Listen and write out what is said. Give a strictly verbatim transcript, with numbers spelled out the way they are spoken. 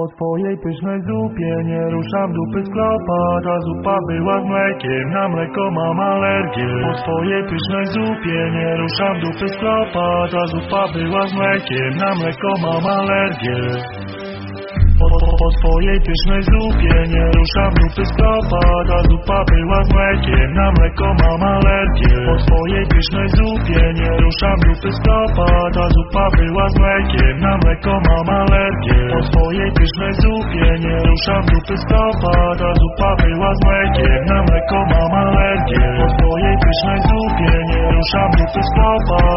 Po twojej pysznej zupie nie ruszam dupy z klopa. Ta zupa była z mlekiem, na mleko mam alergię. Po twojej pysznej zupie nie ruszam dupy z klopa. Ta zupa była z mlekiem, na mleko mam alergię. Po, po, po twojej pysznej zupie nie ruszam dupy z klopa. Ta zupa była z mlekiem, na mleko mam alergię. Po twojej pysznej zupie nie ruszam dupy z klopa. Ta zupa była z mlekiem, na mleko mam alergię. Po twojej pysznej zupie nie ruszam dupy z klopa. Ta zupa była z mlekiem, na mleko mam alergię. Po twojej pysznej zupie nie ruszam dupy z klopa.